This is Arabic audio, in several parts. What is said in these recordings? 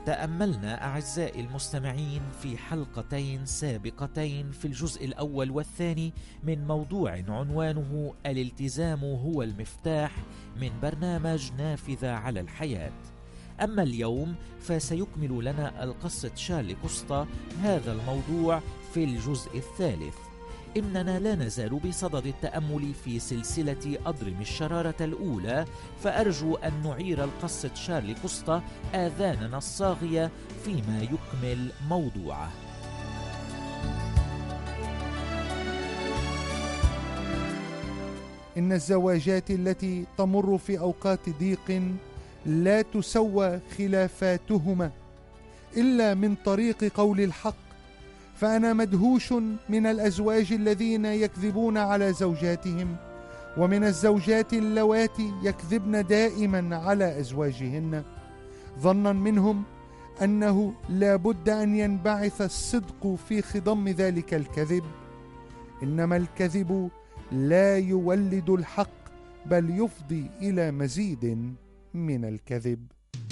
تأملنا أعزائي المستمعين في حلقتين سابقتين في الجزء الأول والثاني من موضوع عنوانه الالتزام هو المفتاح من برنامج نافذة على الحياة. أما اليوم فسيكمل لنا القس تشارلي كوستا هذا الموضوع في الجزء الثالث. إننا لا نزال بصدد التأمل في سلسلة أضرم الشرارة الأولى، فأرجو أن نعير القس تشارلي كوستا آذاننا الصاغية فيما يكمل موضوعه. إن الزواجات التي تمر في أوقات ضيق لا تسوى خلافاتهما إلا من طريق قول الحق، فأنا مدهوش من الأزواج الذين يكذبون على زوجاتهم، ومن الزوجات اللواتي يكذبن دائما على أزواجهن، ظنا منهم أنه لا بد أن ينبعث الصدق في خضم ذلك الكذب. إنما الكذب لا يولد الحق، بل يفضي إلى مزيد من الكذب.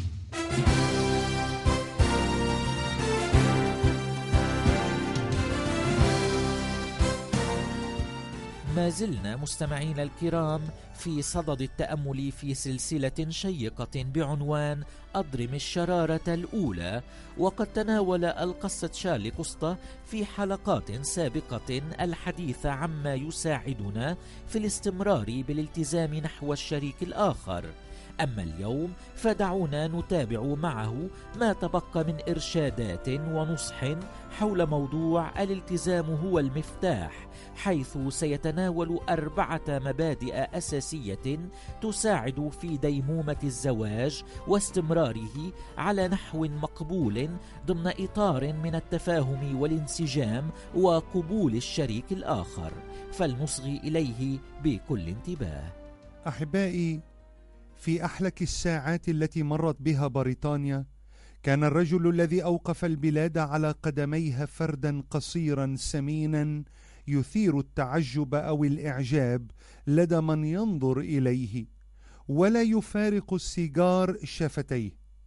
ما زلنا مستمعينا الكرام في صدد التأمل في سلسلة شيقة بعنوان أضرم الشرارة الأولى، وقد تناول القس تشارلي كوستا في حلقات سابقة الحديث عما يساعدنا في الاستمرار بالالتزام نحو الشريك الآخر. أما اليوم فدعونا نتابع معه ما تبقى من إرشادات ونصح حول موضوع الالتزام هو المفتاح، حيث سيتناول 4 مبادئ أساسية تساعد في ديمومة الزواج واستمراره على نحو مقبول ضمن إطار من التفاهم والانسجام وقبول الشريك الآخر، فلنصغي إليه بكل انتباه. أحبائي، في أحلك الساعات التي مرت بها بريطانيا، كان الرجل الذي أوقف البلاد على قدميها فردا قصيرا سمينا يثير التعجب أو الإعجاب لدى من ينظر إليه، ولا يفارق السيجار شفتيه،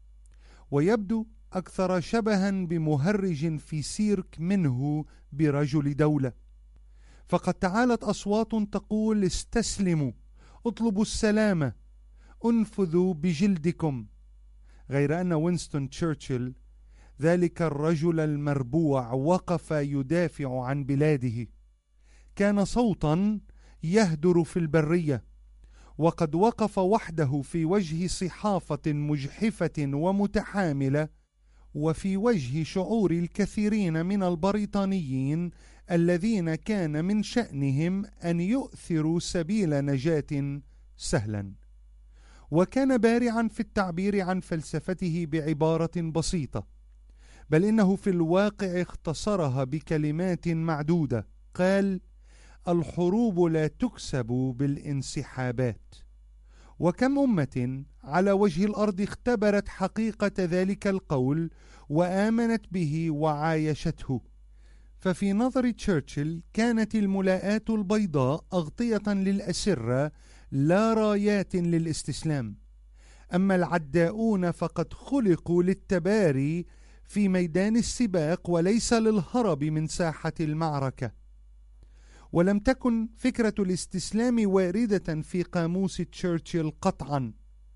ويبدو أكثر شبها بمهرج في سيرك منه برجل دولة. فقد تعالت أصوات تقول: استسلموا، اطلبوا السلامة، انفذوا بجلدكم. غير أن وينستون تشرشل ذلك الرجل المربوع وقف يدافع عن بلاده، كان صوتا يهدر في البرية، وقد وقف وحده في وجه صحافة مجحفة ومتحاملة، وفي وجه شعور الكثيرين من البريطانيين الذين كان من شأنهم أن يؤثروا سبيل نجاة سهلا. وكان بارعا في التعبير عن فلسفته بعبارة بسيطة، بل إنه في الواقع اختصرها بكلمات معدودة. قال: الحروب لا تكسب بالانسحابات. وكم أمة على وجه الأرض اختبرت حقيقة ذلك القول وآمنت به وعايشته. ففي نظر تشرشل كانت الملاءات البيضاء أغطية للأسرة لا رايات للاستسلام، أما العداؤون فقد خلقوا للتباري في ميدان السباق وليس للهرب من ساحة المعركة. ولم تكن فكرة الاستسلام واردة في قاموس تشرشل قطعا،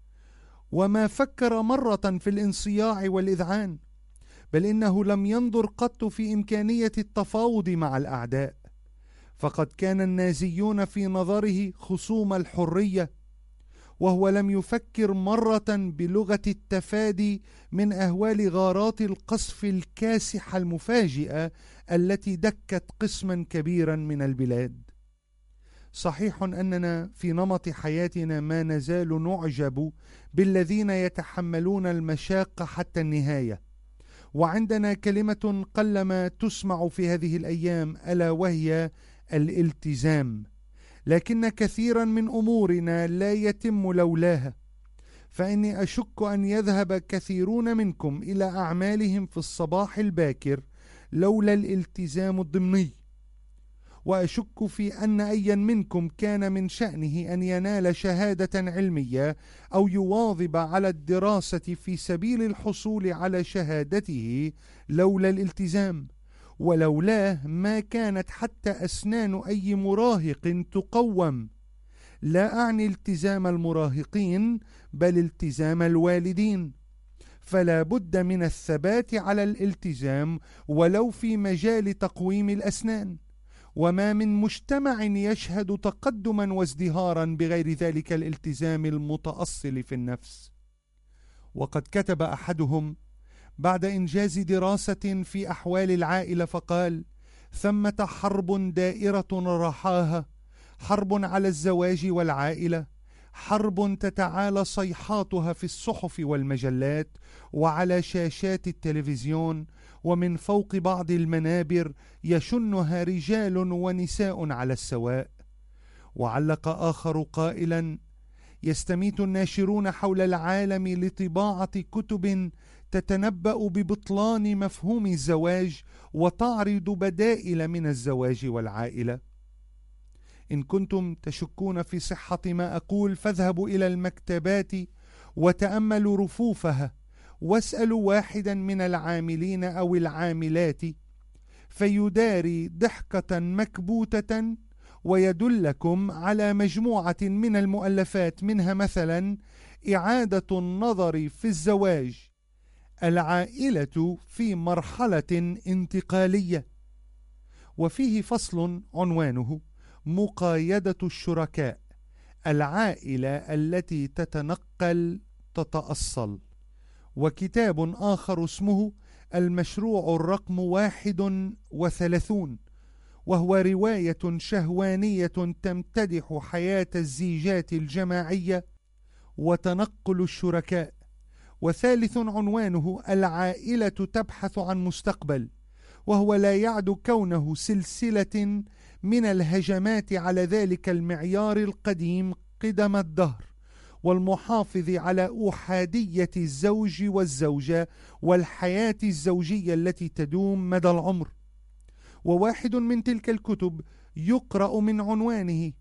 وما فكر مرة في الانصياع والإذعان، بل إنه لم ينظر قط في إمكانية التفاوض مع الأعداء، فقد كان النازيون في نظره خصوم الحرية، وهو لم يفكر مرة بلغة التفادي من أهوال غارات القصف الكاسحة المفاجئة التي دكت قسما كبيرا من البلاد. صحيح أننا في نمط حياتنا ما نزال نعجب بالذين يتحملون المشاق حتى النهاية، وعندنا كلمة قلما تسمع في هذه الأيام ألا وهي الالتزام، لكن كثيرا من أمورنا لا يتم لولاها. فإني أشك أن يذهب كثيرون منكم إلى أعمالهم في الصباح الباكر لولا الالتزام الضمني، وأشك في أن أيا منكم كان من شأنه أن ينال شهادة علمية أو يواظب على الدراسة في سبيل الحصول على شهادته لولا الالتزام، ولولاه ما كانت حتى أسنان أي مراهق تقوم. لا أعني التزام المراهقين بل التزام الوالدين، فلا بد من الثبات على الالتزام ولو في مجال تقويم الأسنان، وما من مجتمع يشهد تقدما وازدهارا بغير ذلك الالتزام المتأصل في النفس. وقد كتب أحدهم بعد إنجاز دراسة في أحوال العائلة فقال: ثمة حرب دائرة رحاها، حرب على الزواج والعائلة، حرب تتعالى صيحاتها في الصحف والمجلات وعلى شاشات التلفزيون، ومن فوق بعض المنابر يشنها رجال ونساء على السواء. وعلق آخر قائلا: يستميت الناشرون حول العالم لطباعة كتب تتنبأ ببطلان مفهوم الزواج وتعرض بدائل من الزواج والعائلة. إن كنتم تشكون في صحة ما أقول فاذهبوا إلى المكتبات وتأملوا رفوفها، واسألوا واحدا من العاملين أو العاملات فيداري ضحكة مكبوتة ويدلكم على مجموعة من المؤلفات، منها مثلا إعادة النظر في الزواج، العائلة في مرحلة انتقالية، وفيه فصل عنوانه مقايدة الشركاء، العائلة التي تتنقل تتأصل. وكتاب آخر اسمه المشروع الرقم 31، وهو رواية شهوانية تمتدح حياة الزيجات الجماعية وتنقل الشركاء. وثالث عنوانه العائلة تبحث عن مستقبل، وهو لا يعد كونه سلسلة من الهجمات على ذلك المعيار القديم قدم الدهر، والمحافظ على أحادية الزوج والزوجة والحياة الزوجية التي تدوم مدى العمر. وواحد من تلك الكتب يقرأ من عنوانه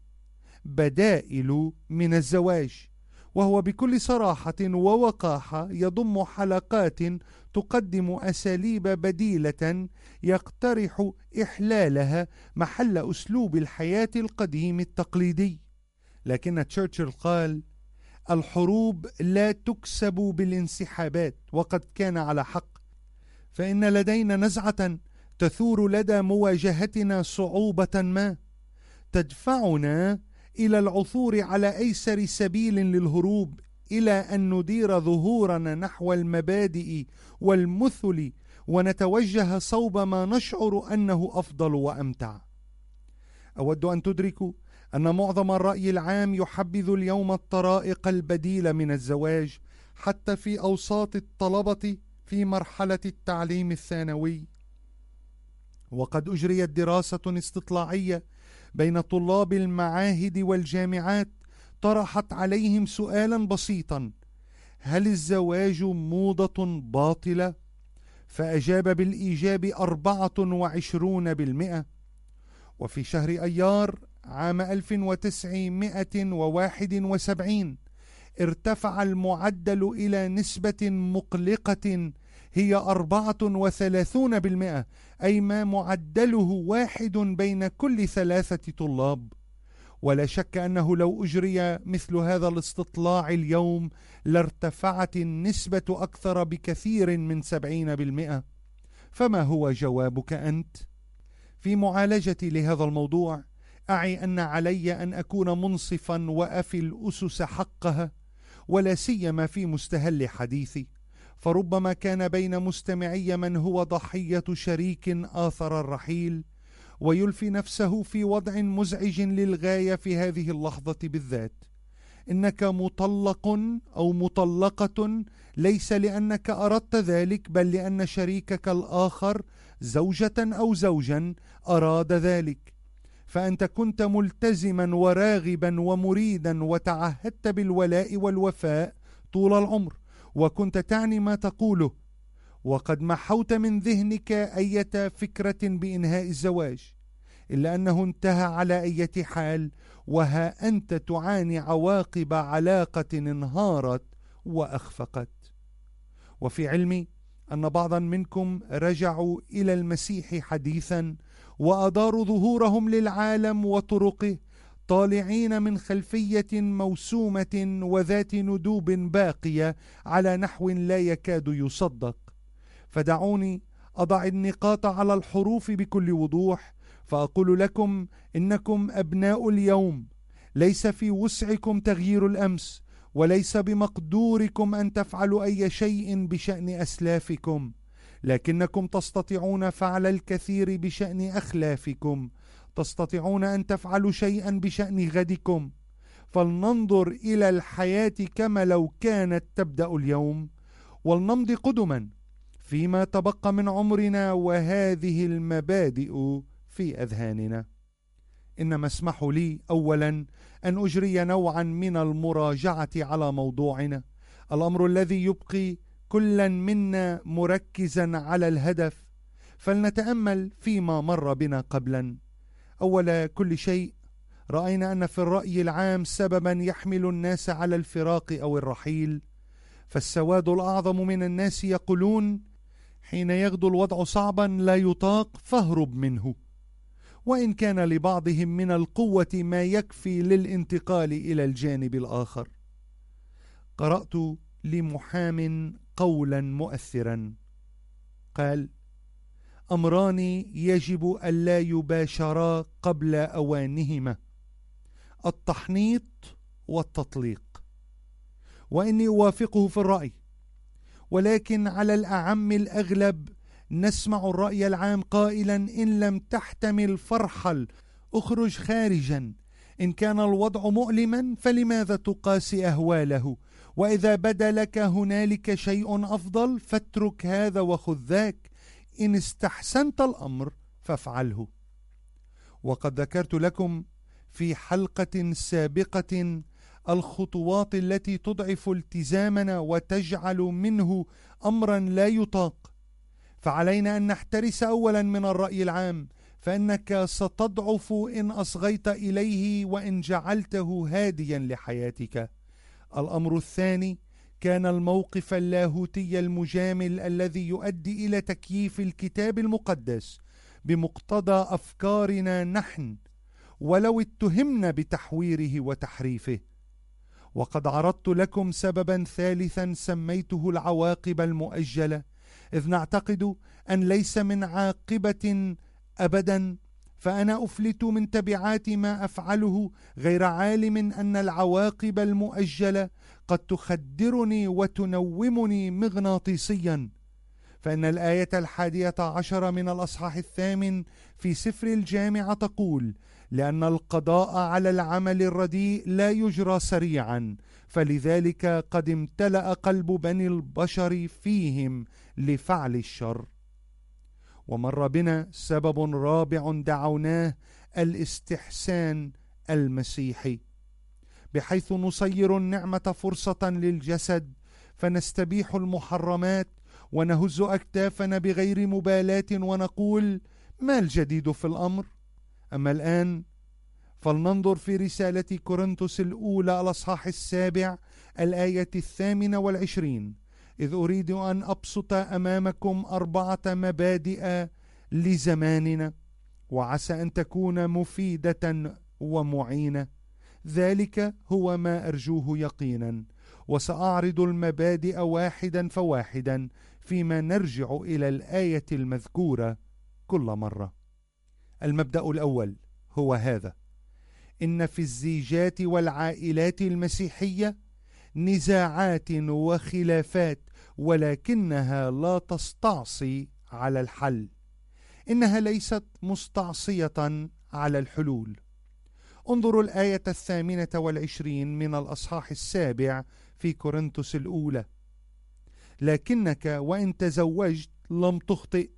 بدائل من الزواج، وهو بكل صراحة ووقاحة يضم حلقات تقدم أساليب بديلة يقترح إحلالها محل أسلوب الحياة القديم التقليدي. لكن تشرشل قال: الحروب لا تكسب بالانسحابات، وقد كان على حق، فإن لدينا نزعة تثور لدى مواجهتنا صعوبة ما تدفعنا إلى العثور على أيسر سبيل للهروب، إلى أن ندير ظهورنا نحو المبادئ والمثل ونتوجه صوب ما نشعر أنه أفضل وأمتع. أود أن تدركوا أن معظم الرأي العام يحبذ اليوم الطرائق البديلة من الزواج، حتى في أوساط الطلبة في مرحلة التعليم الثانوي. وقد أجريت دراسة استطلاعية بين طلاب المعاهد والجامعات طرحت عليهم سؤالا بسيطا: هل الزواج موضة باطلة؟ فأجاب بالإيجاب 24%. وفي شهر أيار عام 1971 ارتفع المعدل إلى نسبة مقلقة هي 34%، أي ما معدله 1 بين كل 3 طلاب. ولا شك أنه لو أجري مثل هذا الاستطلاع اليوم لارتفعت النسبة أكثر بكثير من 70%. فما هو جوابك أنت؟ في معالجتي لهذا الموضوع أعي أن علي أن أكون منصفا وأفي الأسس حقها، ولا سيما في مستهل حديثي، فربما كان بين مستمعي من هو ضحية شريك آثر الرحيل ويلفي نفسه في وضع مزعج للغاية في هذه اللحظة بالذات. إنك مطلق أو مطلقة ليس لأنك أردت ذلك، بل لأن شريكك الآخر زوجة أو زوجا أراد ذلك، فأنت كنت ملتزما وراغبا ومريدا وتعهدت بالولاء والوفاء طول العمر، وكنت تعني ما تقوله، وقد محوت من ذهنك أي فكرة بإنهاء الزواج. إلا أنه انتهى على أي حال، وها أنت تعاني عواقب علاقة انهارت وأخفقت. وفي علمي أن بعضا منكم رجعوا إلى المسيح حديثا وأداروا ظهورهم للعالم وطرقه، طالعين من خلفية موسومة وذات ندوب باقية على نحو لا يكاد يصدق. فدعوني أضع النقاط على الحروف بكل وضوح، فأقول لكم إنكم أبناء اليوم، ليس في وسعكم تغيير الأمس، وليس بمقدوركم أن تفعلوا أي شيء بشأن أسلافكم، لكنكم تستطيعون فعل الكثير بشأن أخلافكم، تستطيعون أن تفعلوا شيئا بشأن غدكم. فلننظر إلى الحياة كما لو كانت تبدأ اليوم، ولنمضي قدما فيما تبقى من عمرنا، وهذه المبادئ في أذهاننا. إنما اسمحوا لي أولا أن أجري نوعا من المراجعة على موضوعنا، الأمر الذي يبقي كلا منا مركزا على الهدف. فلنتأمل فيما مر بنا قبلا. أول كل شيء، رأينا أن في الرأي العام سببا يحمل الناس على الفراق أو الرحيل. فالسواد الأعظم من الناس يقولون: حين يغدو الوضع صعبا لا يطاق فاهرب منه. وإن كان لبعضهم من القوة ما يكفي للانتقال إلى الجانب الآخر. قرأت لمحام قولا مؤثرا قال: أمران يجب ألا يباشرا قبل أوانهما: التحنيط والتطليق. وإني أوافقه في الرأي، ولكن على الأعم الأغلب نسمع الرأي العام قائلا: إن لم تحتمل فارحل، اخرج خارجا. إن كان الوضع مؤلما فلماذا تقاسي أهواله؟ وإذا بدا لك هنالك شيء أفضل فاترك هذا وخذ ذاك. إن استحسنت الأمر فافعله. وقد ذكرت لكم في حلقة سابقة الخطوات التي تضعف التزامنا وتجعل منه أمرا لا يطاق. فعلينا أن نحترس أولا من الرأي العام، فإنك ستضعف إن أصغيت إليه وإن جعلته هاديا لحياتك. الأمر الثاني كان الموقف اللاهوتي المجامل الذي يؤدي إلى تكييف الكتاب المقدس بمقتضى أفكارنا نحن، ولو اتهمنا بتحويره وتحريفه. وقد عرضت لكم سببا ثالثا سميته العواقب المؤجلة، إذ نعتقد أن ليس من عاقبة أبدا، فأنا أفلت من تبعات ما أفعله غير عالم أن العواقب المؤجلة قد تخدرني وتنومني مغناطيسيا. فإن الآية 11 من الأصحاح 8 في سفر الجامعة تقول: لأن القضاء على العمل الرديء لا يجرى سريعا، فلذلك قد امتلأ قلب بني البشر فيهم لفعل الشر. ومر بنا سبب رابع دعوناه الاستحسان المسيحي، بحيث نصير النعمة فرصة للجسد فنستبيح المحرمات ونهز أكتافنا بغير مبالاة ونقول: ما الجديد في الأمر؟ أما الآن فلننظر في رسالة كورنثوس الأولى الأصحاح 7 الآية 28، إذ أريد أن أبسط أمامكم 4 مبادئ لزماننا، وعسى أن تكون مفيدة ومعينة. ذلك هو ما أرجوه يقينا، وسأعرض المبادئ واحدا فواحدا فيما نرجع إلى الآية المذكورة كل مرة. المبدأ الأول هو هذا: إن في الزيجات والعائلات المسيحية نزاعات وخلافات، ولكنها لا تستعصي على الحل. إنها ليست مستعصية على الحلول. انظروا الآية 28 من الأصحاح 7 في كورنثوس الأولى: لكنك وإن تزوجت لم تخطئ.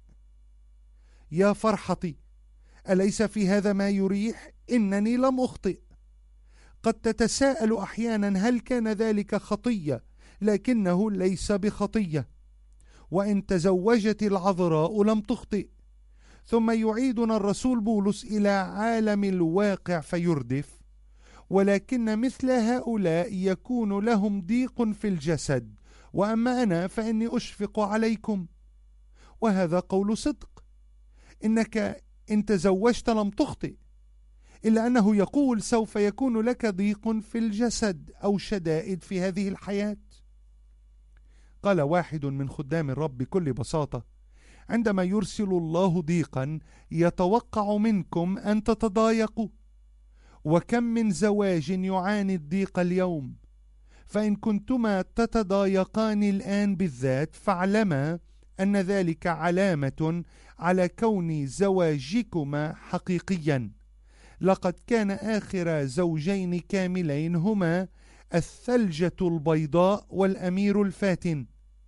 يا فرحتي، أليس في هذا ما يريح؟ إنني لم أخطئ. قد تتساءل أحيانا: هل كان ذلك خطية؟ لكنه ليس بخطية. وإن تزوجت العذراء لم تخطئ. ثم يعيدنا الرسول بولس إلى عالم الواقع فيردف: ولكن مثل هؤلاء يكون لهم ضيق في الجسد، وأما أنا فإني أشفق عليكم. وهذا قول صدق، إنك إن تزوجت لم تخطئ، إلا أنه يقول سوف يكون لك ضيق في الجسد أو شدائد في هذه الحياة. قال واحد من خدام الرب بكل بساطة: عندما يرسل الله ضيقا يتوقع منكم أن تتضايقوا، وكم من زواج يعاني الضيق اليوم، فإن كنتما تتضايقان الآن بالذات فاعلما أن ذلك علامة على كون زواجكما حقيقيا. لقد كان آخر زوجين كاملين هما الثلجة البيضاء والأمير الفاتن.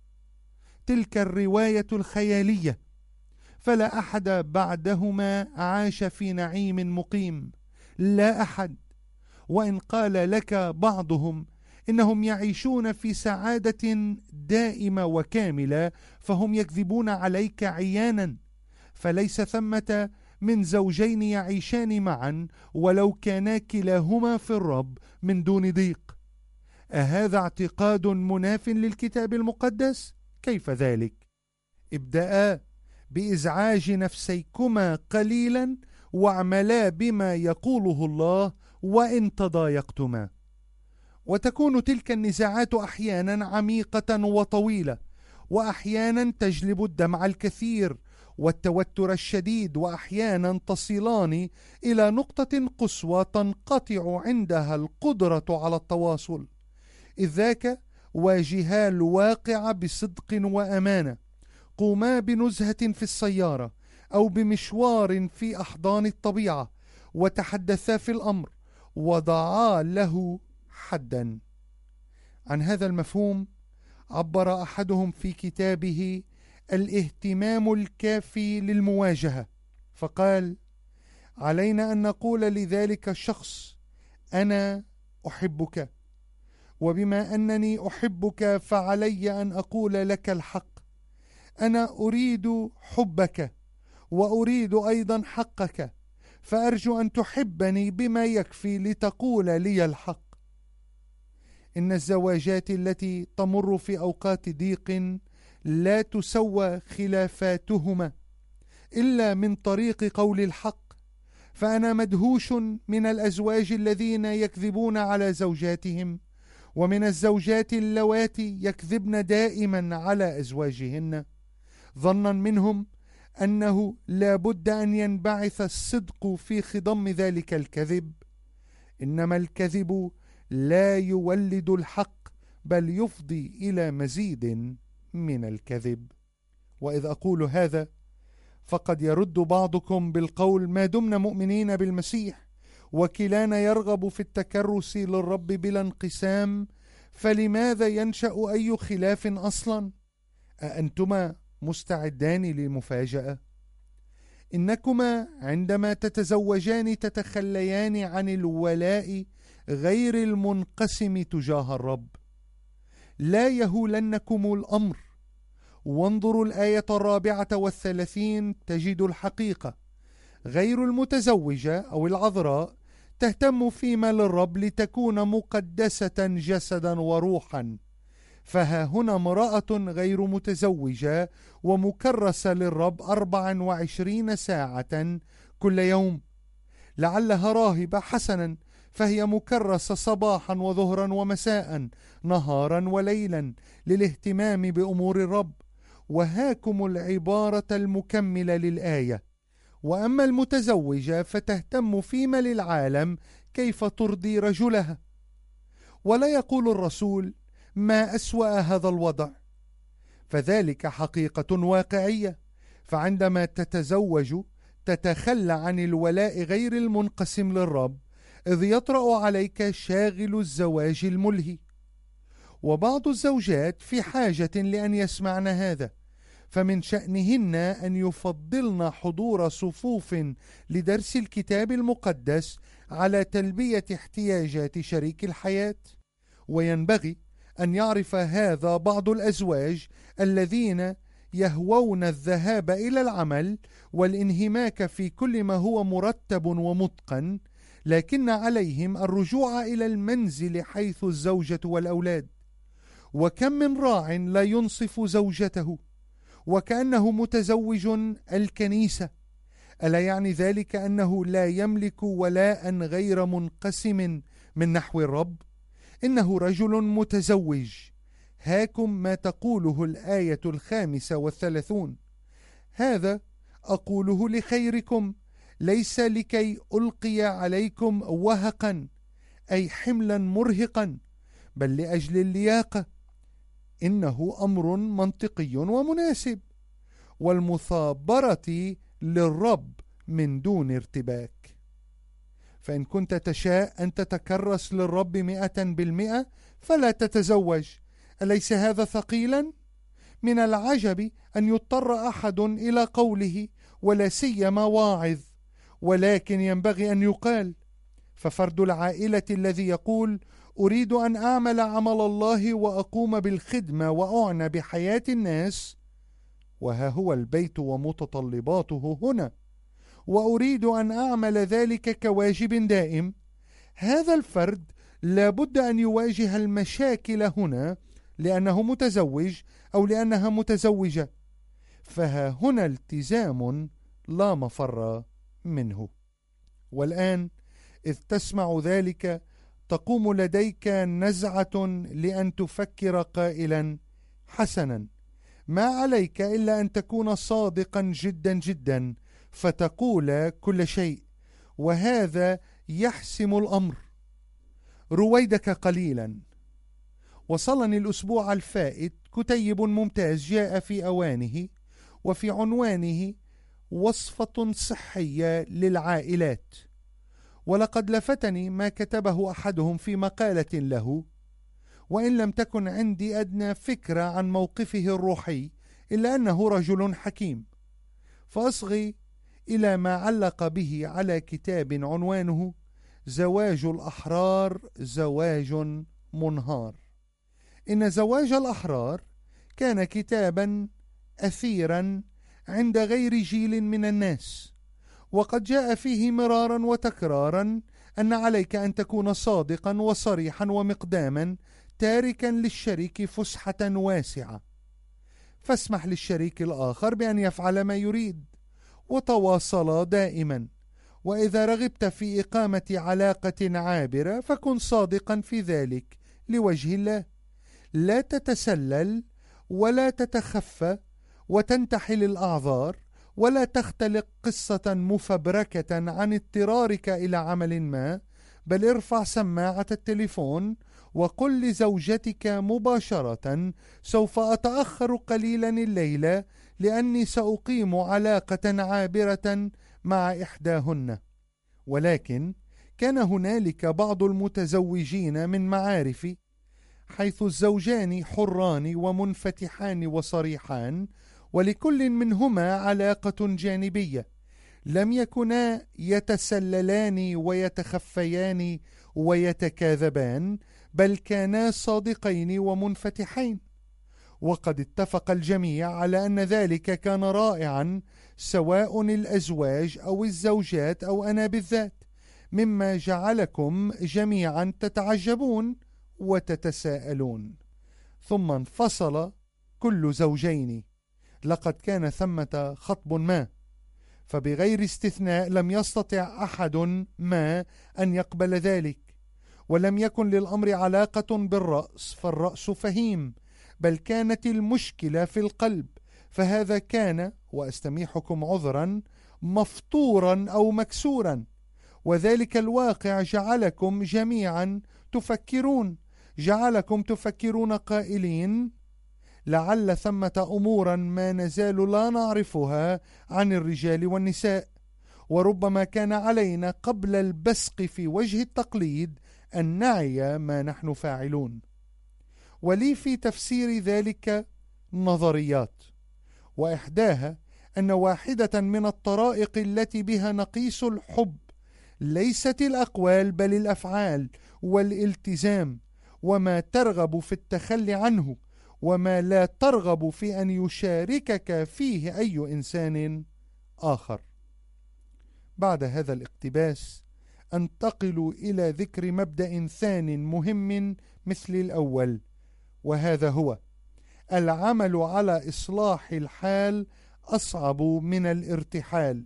تلك الرواية الخيالية، فلا أحد بعدهما عاش في نعيم مقيم، لا أحد. وإن قال لك بعضهم إنهم يعيشون في سعادة دائمة وكاملة فهم يكذبون عليك عيانا، فليس ثمة من زوجين يعيشان معا ولو كانا كلاهما في الرب من دون ضيق. أهذا اعتقاد مناف للكتاب المقدس؟ كيف ذلك؟ ابدأ بإزعاج نفسيكما قليلا واعملا بما يقوله الله وإن تضايقتما. وتكون تلك النزاعات أحيانا عميقة وطويلة، وأحيانا تجلب الدمع الكثير والتوتر الشديد، وأحيانا تصلان إلى نقطة قصوى تنقطع عندها القدرة على التواصل. إذ ذاك واجها الواقع بصدق وأمانة، قوما بنزهة في السيارة أو بمشوار في أحضان الطبيعة وتحدثا في الأمر وضعا له حدا. عن هذا المفهوم عبر أحدهم في كتابه الاهتمام الكافي للمواجهة، فقال: علينا أن نقول لذلك الشخص: أنا أحبك، وبما أنني أحبك فعلي أن أقول لك الحق. أنا أريد حبك وأريد أيضا حقك، فأرجو أن تحبني بما يكفي لتقول لي الحق. إن الزواجات التي تمر في أوقات ضيق لا تسوى خلافاتهما إلا من طريق قول الحق، فأنا مدهوش من الأزواج الذين يكذبون على زوجاتهم، ومن الزوجات اللواتي يكذبن دائما على أزواجهن، ظنا منهم أنه لا بد أن ينبعث الصدق في خضم ذلك الكذب. إنما الكذب لا يولد الحق، بل يفضي إلى مزيد من الكذب. وإذ أقول هذا فقد يرد بعضكم بالقول: ما دمنا مؤمنين بالمسيح وكلانا يرغب في التكرس للرب بلا انقسام، فلماذا ينشأ أي خلاف أصلا؟ أأنتما مستعدان للمفاجأة؟ إنكما عندما تتزوجان تتخليان عن الولاء غير المنقسم تجاه الرب. لا يهولنكم الأمر. وانظروا الآية 34 تجد الحقيقة: غير المتزوجة أو العذراء تهتم فيما للرب لتكون مقدسة جسدا وروحا، فها هنا امرأة غير متزوجة ومكرسة للرب 24 ساعة كل يوم. لعلها راهبة حسنا، فهي مكرسة صباحا وظهرا ومساء، نهارا وليلا، للاهتمام بأمور الرب. وهاكم العبارة المكملة للآية: وأما المتزوجة فتهتم فيما للعالم كيف ترضي رجلها. ولا يقول الرسول: ما أسوأ هذا الوضع، فذلك حقيقة واقعية. فعندما تتزوج تتخلى عن الولاء غير المنقسم للرب، إذ يطرأ عليك شاغل الزواج الملهي. وبعض الزوجات في حاجة لأن يسمعن هذا، فمن شأنهن أن يفضلن حضور صفوف لدرس الكتاب المقدس على تلبية احتياجات شريك الحياة. وينبغي أن يعرف هذا بعض الأزواج الذين يهوون الذهاب إلى العمل والانهماك في كل ما هو مرتب ومتقن، لكن عليهم الرجوع إلى المنزل حيث الزوجة والأولاد. وكم من راع لا ينصف زوجته وكأنه متزوج الكنيسة، ألا يعني ذلك أنه لا يملك ولاء غير منقسم من نحو الرب؟ إنه رجل متزوج. هاكم ما تقوله الآية 35: هذا أقوله لخيركم، ليس لكي ألقي عليكم وهقا أي حملا مرهقا، بل لأجل اللياقة. إنه أمر منطقي ومناسب، والمثابرة للرب من دون ارتباك. فإن كنت تشاء أن تتكرس للرب 100% فلا تتزوج. أليس هذا ثقيلا؟ من العجب أن يضطر أحد إلى قوله، ولا سيما واعظ، ولكن ينبغي أن يقال. ففرد العائلة الذي يقول أريد أن أعمل عمل الله وأقوم بالخدمة وأعنى بحياة الناس، وها هو البيت ومتطلباته هنا، وأريد أن أعمل ذلك كواجب دائم، هذا الفرد لابد أن يواجه المشاكل هنا لأنه متزوج أو لأنها متزوجة. فها هنا التزام لا مفر منه. والآن إذ تسمع ذلك تقوم لديك نزعة لأن تفكر قائلا: حسنا، ما عليك إلا أن تكون صادقا جدا جدا فتقول كل شيء، وهذا يحسم الأمر. رويدك قليلا. وصلني الأسبوع الفائت كتيب ممتاز جاء في أوانه، وفي عنوانه وصفة صحية للعائلات. ولقد لفتني ما كتبه أحدهم في مقالة له، وإن لم تكن عندي أدنى فكرة عن موقفه الروحي، إلا أنه رجل حكيم. فأصغي إلى ما علق به على كتاب عنوانه زواج الأحرار زواج منهار. إن زواج الأحرار كان كتابا أثيرا عند غير جيل من الناس، وقد جاء فيه مرارا وتكرارا أن عليك أن تكون صادقا وصريحا ومقداما، تاركا للشريك فسحة واسعة، فاسمح للشريك الآخر بأن يفعل ما يريد، وتواصلا دائما. وإذا رغبت في إقامة علاقة عابرة فكن صادقا في ذلك لوجه الله، لا تتسلل ولا تتخفى وتنتحل الأعذار، ولا تختلق قصة مفبركة عن اضطرارك إلى عمل ما، بل ارفع سماعة التليفون وقل لزوجتك مباشرة: سوف أتأخر قليلا الليلة لأني سأقيم علاقة عابرة مع إحداهن. ولكن كان هنالك بعض المتزوجين من معارفي، حيث الزوجان حران ومنفتحان وصريحان، ولكل منهما علاقة جانبية، لم يكونا يتسللان ويتخفيان ويتكاذبان، بل كانا صادقين ومنفتحين. وقد اتفق الجميع على أن ذلك كان رائعا، سواء الأزواج أو الزوجات أو أنا بالذات، مما جعلكم جميعا تتعجبون وتتساءلون. ثم انفصل كل زوجين. لقد كان ثمة خطب ما، فبغير استثناء لم يستطع أحد ما أن يقبل ذلك. ولم يكن للأمر علاقة بالرأس، فالرأس فهيم، بل كانت المشكلة في القلب، فهذا كان، وأستميحكم عذرا، مفطورا أو مكسورا. وذلك الواقع جعلكم جميعا تفكرون قائلين: لعل ثمة أمورا ما نزال لا نعرفها عن الرجال والنساء، وربما كان علينا قبل البصق في وجه التقليد أن نعي ما نحن فاعلون. ولي في تفسير ذلك نظريات، وإحداها أن واحدة من الطرائق التي بها نقيس الحب ليست الأقوال بل الأفعال والالتزام، وما ترغب في التخلي عنه، وما لا ترغب في أن يشاركك فيه أي إنسان آخر. بعد هذا الاقتباس أنتقل إلى ذكر مبدأ ثان مهم مثل الأول، وهذا هو: العمل على إصلاح الحال أصعب من الارتحال،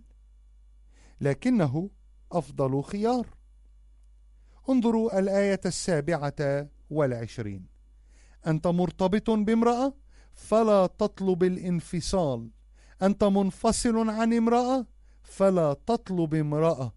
لكنه أفضل خيار. انظروا الآية 27: أنت مرتبط بامرأة فلا تطلب الانفصال، أنت منفصل عن امرأة فلا تطلب امرأة.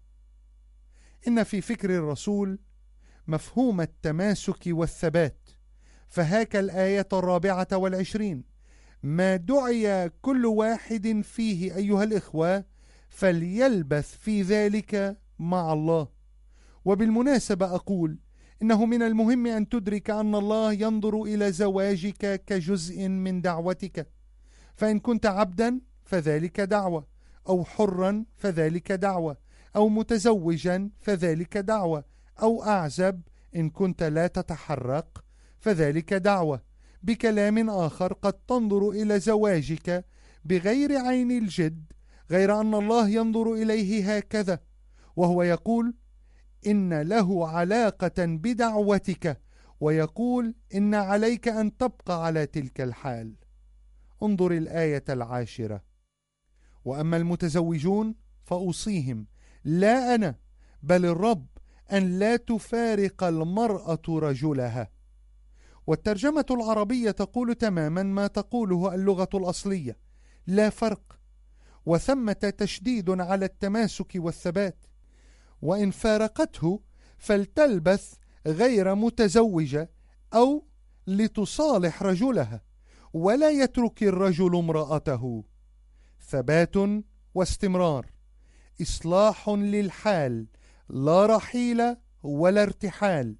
إن في فكر الرسول مفهوم التماسك والثبات، فهاك الآية 24: ما دعي كل واحد فيه أيها الإخوة فليلبث في ذلك مع الله. وبالمناسبة أقول إنه من المهم أن تدرك أن الله ينظر إلى زواجك كجزء من دعوتك، فإن كنت عبدا فذلك دعوة، أو حرا فذلك دعوة، أو متزوجا فذلك دعوة، أو أعزب إن كنت لا تتحرك فذلك دعوة. بكلام آخر قد تنظر إلى زواجك بغير عين الجد، غير أن الله ينظر إليه هكذا، وهو يقول إن له علاقة بدعوتك، ويقول إن عليك أن تبقى على تلك الحال. انظر الآية 10: وأما المتزوجون فأوصيهم لا أنا بل الرب أن لا تفارق المرأة رجلها. والترجمة العربية تقول تماما ما تقوله اللغة الأصلية، لا فرق، وثمة تشديد على التماسك والثبات. وإن فارقته فلتلبث غير متزوجة أو لتصالح رجلها، ولا يترك الرجل امرأته. ثبات واستمرار، إصلاح للحال، لا رحيل ولا ارتحال.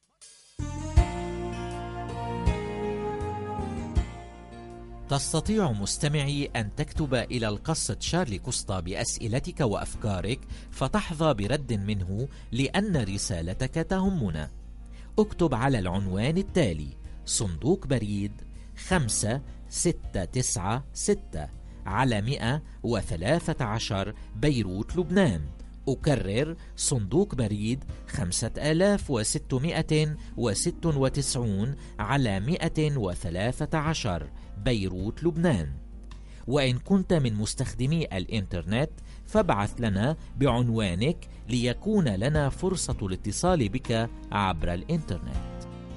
تستطيع مستمعي أن تكتب إلى القصة شارلي كوستا بأسئلتك وأفكارك فتحظى برد منه، لأن رسالتك تهمنا. اكتب على العنوان التالي: صندوق بريد 5696 على 113 بيروت لبنان. أكرر: صندوق بريد 5696 على 113 بيروت لبنان. وإن كنت من مستخدمي الإنترنت فابعث لنا بعنوانك ليكون لنا فرصة الاتصال بك عبر الإنترنت.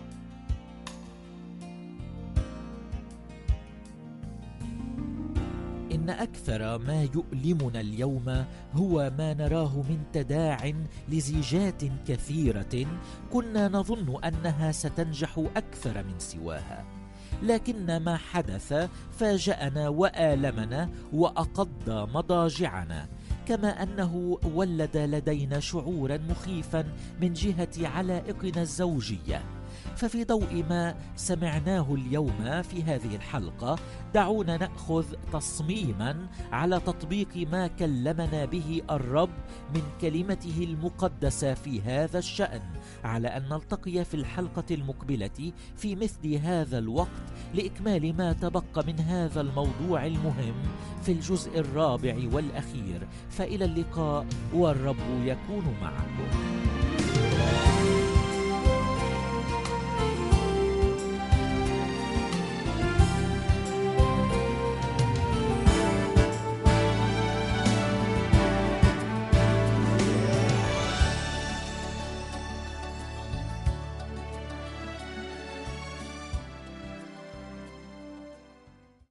إن أكثر ما يؤلمنا اليوم هو ما نراه من تداع لزيجات كثيرة كنا نظن أنها ستنجح أكثر من سواها، لكن ما حدث فاجأنا وآلمنا وأقض مضاجعنا، كما أنه ولد لدينا شعورا مخيفا من جهة علائقنا الزوجية. ففي ضوء ما سمعناه اليوم في هذه الحلقة، دعونا نأخذ تصميما على تطبيق ما كلمنا به الرب من كلمته المقدسة في هذا الشأن، على أن نلتقي في الحلقة المقبلة في مثل هذا الوقت لإكمال ما تبقى من هذا الموضوع المهم في الجزء الرابع والأخير. فإلى اللقاء، والرب يكون معكم.